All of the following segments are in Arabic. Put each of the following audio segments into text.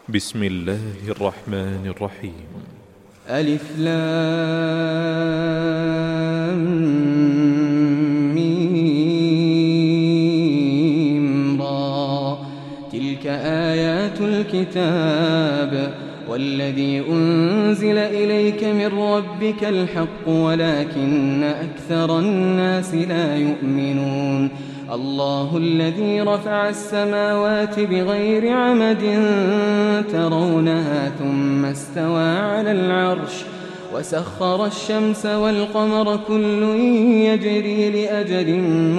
بسم الله الرحمن الرحيم. ألف لام ميم را. تلك آيات الكتاب والذي أنزل إليك من ربك الحق ولكن أكثر الناس لا يؤمنون. الله الذي رفع السماوات بغير عمد ترونها ثم استوى على العرش وسخر الشمس والقمر كل يجري لأجل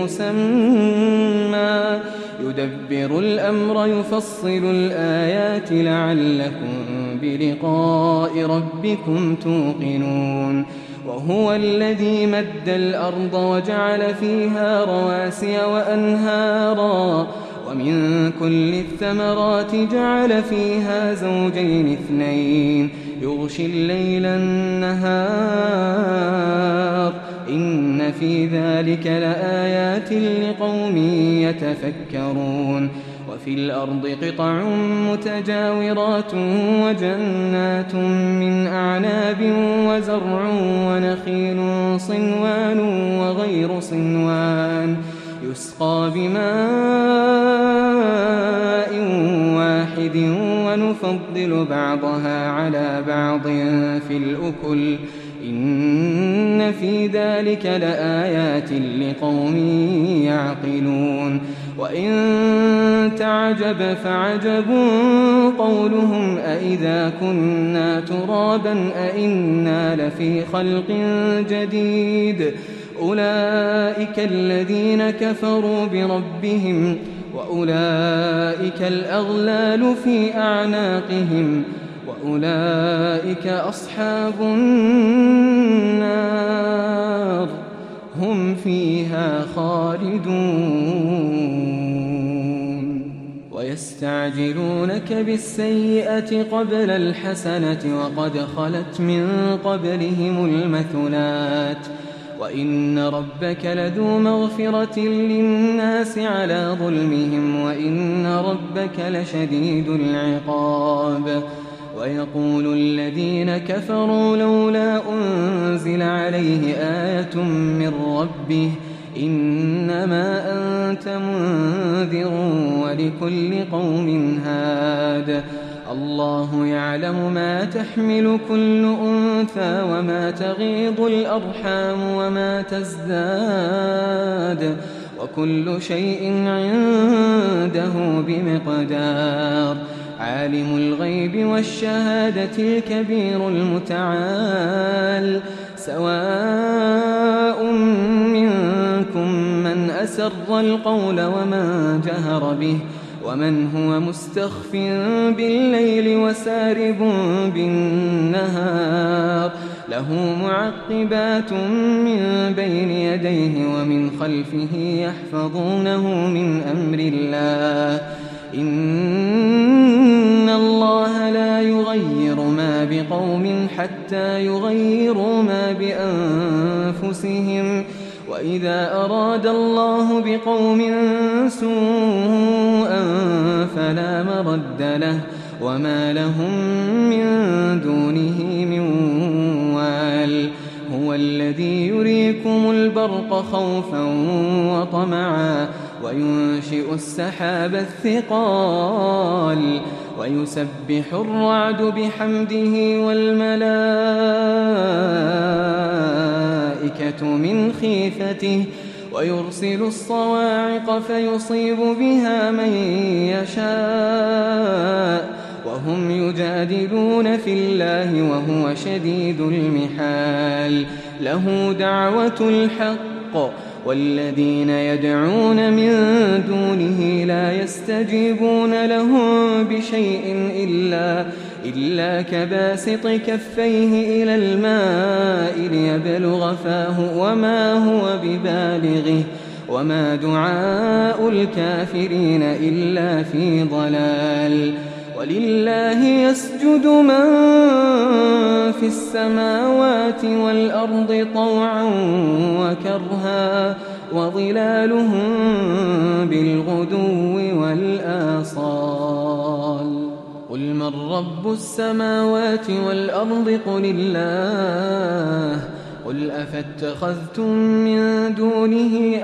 مسمى يدبر الأمر يفصل الآيات لعلكم بلقاء ربكم توقنون. وهو الذي مد الأرض وجعل فيها رواسي وأنهارا ومن كل الثمرات جعل فيها زوجين اثنين يغشي الليل النهار إن في ذلك لآيات لقوم يتفكرون. وفي الأرض قطع متجاورات وجنات من أعناب وزرع ونخيل صنوان وغير صنوان يسقى بماء واحد ونفضل بعضها على بعض في الأكل إن في ذلك لآيات لقوم يعقلون. وإن تعجب فعجب قولهم أإذا كنا ترابا أإنا لفي خلق جديد أولئك الذين كفروا بربهم وأولئك الأغلال في أعناقهم وأولئك أصحاب النار هم فيها خالدون. ويستعجلونك بالسيئة قبل الحسنة وقد خلت من قبلهم المثلات وإن ربك لذو مغفرة للناس على ظلمهم وإن ربك لشديد العقاب. ويقول الذين كفروا لولا أنزل عليه آية من ربه إنما أنت منذر ولكل قوم هاد. الله يعلم ما تحمل كل أنثى وما تغيض الأرحام وما تزداد وكل شيء عنده بمقدار. عالم الغيب والشهادة الكبير المتعال سواء منكم من أسر القول ومن جهر به ومن هو مستخف بالليل وسارب بالنهار له معقبات من بين يديه ومن خلفه يحفظونه من أمر الله إن الله لا يغير ما بقوم حتى يغيروا ما بأنفسهم وإذا أراد الله بقوم سوءا فلا مرد له وما لهم من دونه من وال. هو الذي يريكم البرق خوفا وطمعا وينشئ السحاب الثقال ويسبح الرعد بحمده والملائكة من خيفته ويرسل الصواعق فيصيب بها من يشاء وهم يجادلون في الله وهو شديد المحال. له دعوة الحق والذين يدعون من دونه لا يستجيبون لهم بشيء إلا كباسط كفيه إلى الماء ليبلغ فاه وما هو ببالغه وما دعاء الكافرين إلا في ضلال. ولله يسجد من في السماوات والأرض طوعا وكرها وظلالهم بالغدو والآصال. قل من رب السماوات والأرض قل الله قل أفاتخذتم من دونه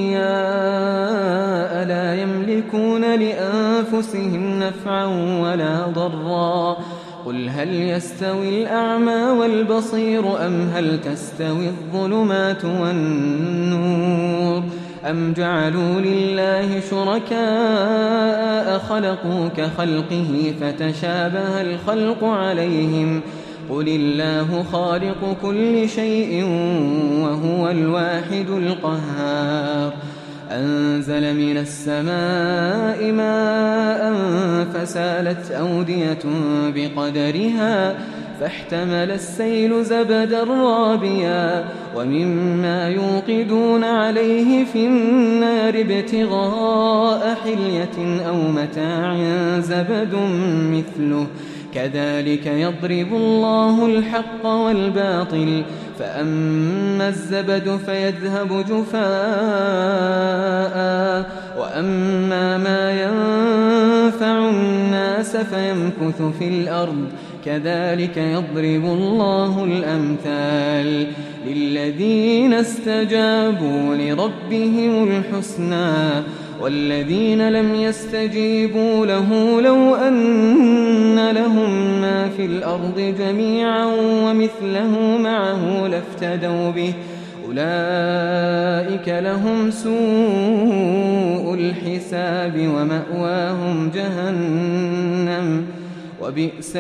أولياء لا يملكون لأنفسهم نفعا ولا ضرا قل هل يستوي الأعمى والبصير أم هل تستوي الظلمات والنور أم جعلوا لله شركاء خلقوا كخلقه فتشابه الخلق عليهم قل الله خالق كل شيء وهو الواحد القهار أنزل من السماء ماء فسالت أودية بقدرها فاحتمل السيل زبدا رابيا ومما يوقدون عليه في النار ابتغاء حلية أو متاع زبد مثله كذلك يضرب الله الحق والباطل فأما الزبد فيذهب جفاء وأما ما ينفع الناس فيمكث في الأرض كذلك يضرب الله الأمثال للذين استجابوا لربهم الحسنى والذين لم يستجيبوا له لو أن لهم ما في الأرض جميعا ومثله معه لافتدوا به أولئك لهم سوء الحساب ومأواهم جهنم وبئس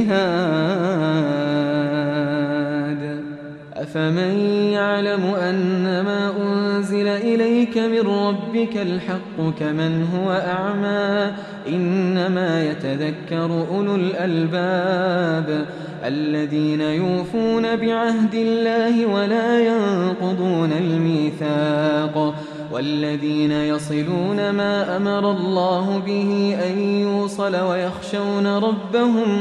المهاد أفمن يعلم أنما أنزل إليك من ربك الحق كمن هو أعمى إنما يتذكر أولو الألباب الذين يوفون بعهد الله ولا ينقضون الميثاق والذين يصلون ما أمر الله به أن يوصل ويخشون ربهم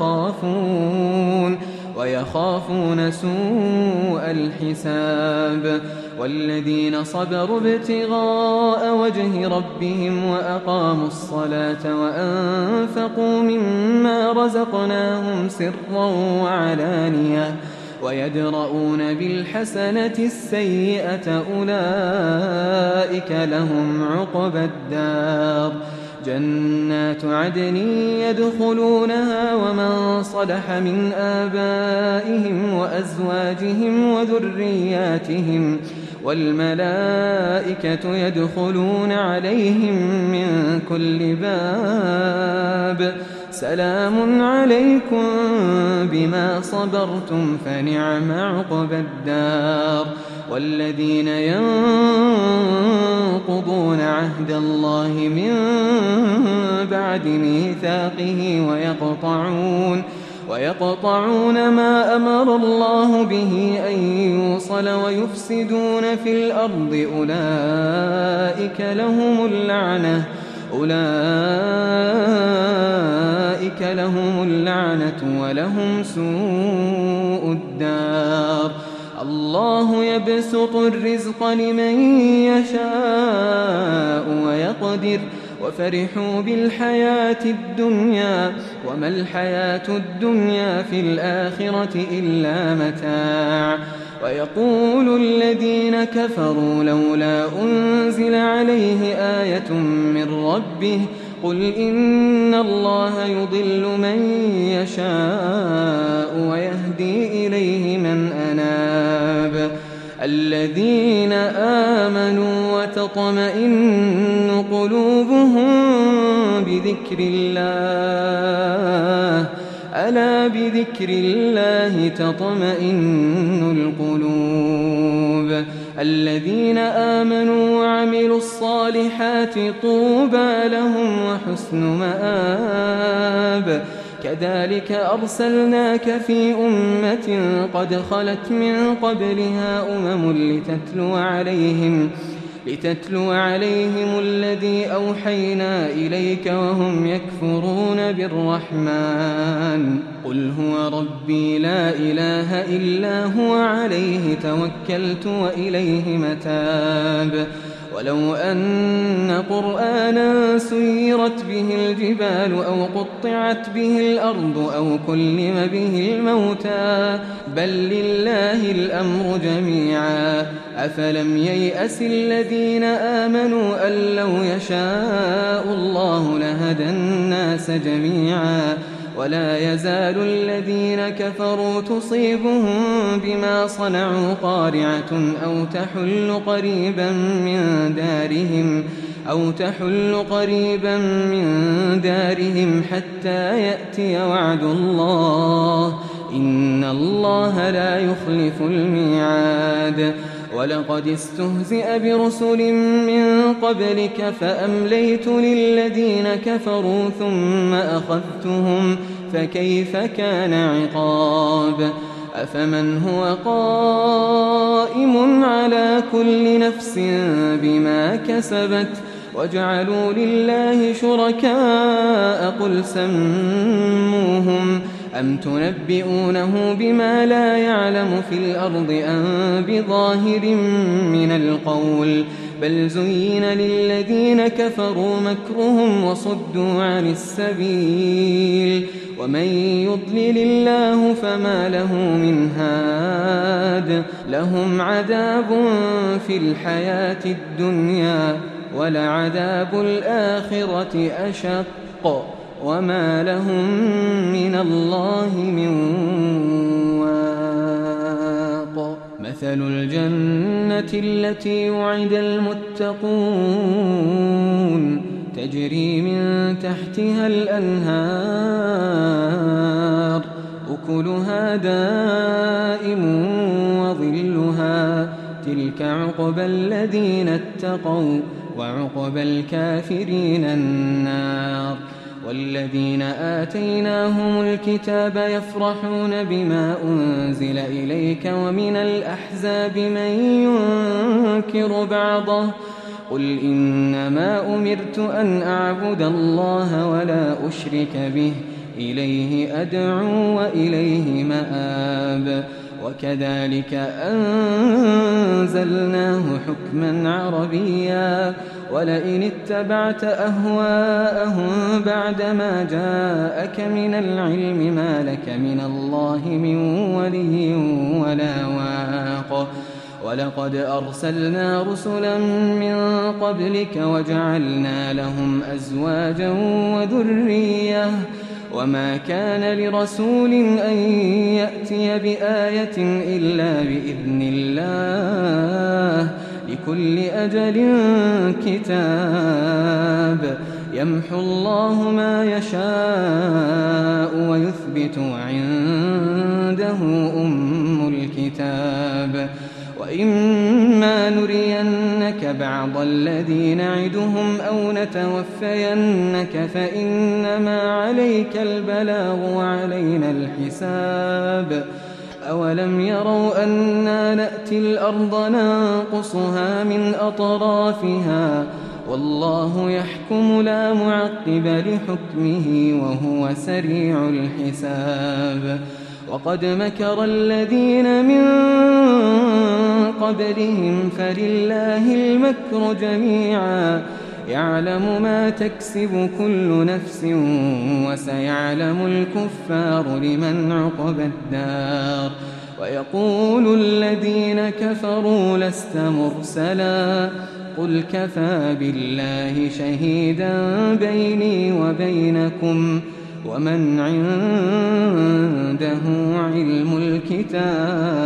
ويخافون سوء الحساب والذين صبروا ابتغاء وجه ربهم وأقاموا الصلاة وأنفقوا مما رزقناهم سرا وعلانية ويدرؤون بالحسنة السيئة أولئك لهم عقبى الدار جنات عدن يدخلونها ومن صلح من آبائهم وأزواجهم وذرياتهم والملائكة يدخلون عليهم من كل باب سلام عليكم بما صبرتم فنعم عقبى الدار والذين ينقضون عهد الله من بعد ميثاقه ويقطعون ما أمر الله به أن يوصل ويفسدون في الأرض أولئك لهم اللعنة ولهم سوء الدار الله يبسط الرزق لمن يشاء ويقدر وفرحوا بالحياة الدنيا وما الحياة الدنيا في الآخرة إلا متاع ويقول الذين كفروا لولا أنزل عليه آية من ربه قل إن الله يضل من يشاء ويهدي إليه من أناب الذين آمنوا وتطمئن قلوبهم بذكر الله ألا بذكر الله تطمئن القلوب الذين آمنوا وعملوا الصالحات طوبى لهم وحسن مآب كذلك أرسلناك في أمة قد خلت من قبلها لتتلو عليهم الذي أوحينا إليك وهم يكفرون بالرحمن قل هو ربي لا إله إلا هو عليه توكلت وإليه متاب ولو أن قرآنا سيرت به الجبال أو قطعت به الأرض أو كلم به الموتى بل لله الأمر جميعا أفلم ييأس الذين آمنوا أن لو يشاء الله لهدى الناس جميعا ولا يزال الذين كفروا تصيبهم بما صنعوا قارعة أو تحل قريبا من دارهم حتى يأتي وعد الله إن الله لا يخلف الميعاد ولقد استهزئ برسل من قبلك فأمليت للذين كفروا ثم أخذتهم فكيف كان عقاب أفمن هو قائم على كل نفس بما كسبت وجعلوا لله شركاء قل سموهم أم تنبئونه بما لا يعلم في الأرض أم بظاهر من القول بل زين للذين كفروا مكرهم وصدوا عن السبيل ومن يضلل الله فما له من هاد لهم عذاب في الحياة الدنيا ولعذاب الآخرة أشق وما لهم من الله من واق مثل الجنة التي وعد المتقون تجري من تحتها الأنهار أكلها دائم وظلها تلك عقبى الذين اتقوا وعقبى الكافرين النار والذين آتيناهم الكتاب يفرحون بما أنزل إليك ومن الأحزاب من ينكر بعضه قل إنما أمرت أن أعبد الله ولا أشرك به إليه أدعو وإليه مآب وكذلك أنزلناه حكما عربيا ولئن اتبعت أهواءهم بعدما جاءك من العلم ما لك من الله من ولي ولا واق ولقد أرسلنا رسلا من قبلك وجعلنا لهم أزواجا وذرية وما كان لرسول أن يأتي بآية إلا بإذن الله لكل أجل كتاب يمحو الله ما يشاء ويثبت وعنده أم الكتاب وإما نرينك بعض الذي نعدهم أو نتوفينك فإنما عليك البلاغ وعلينا الحساب أولم يروا أنا نأتي الأرض ننقصها من أطرافها والله يحكم لا معقب لحكمه وهو سريع الحساب وقد مكر الذين من قبلهم فلله المكر جميعا يعلم ما تكسب كل نفس وسيعلم الكفار لمن عقبى الدار ويقول الذين كفروا لست مرسلا قل كفى بالله شهيدا بيني وبينكم ومن عنده علم الكتاب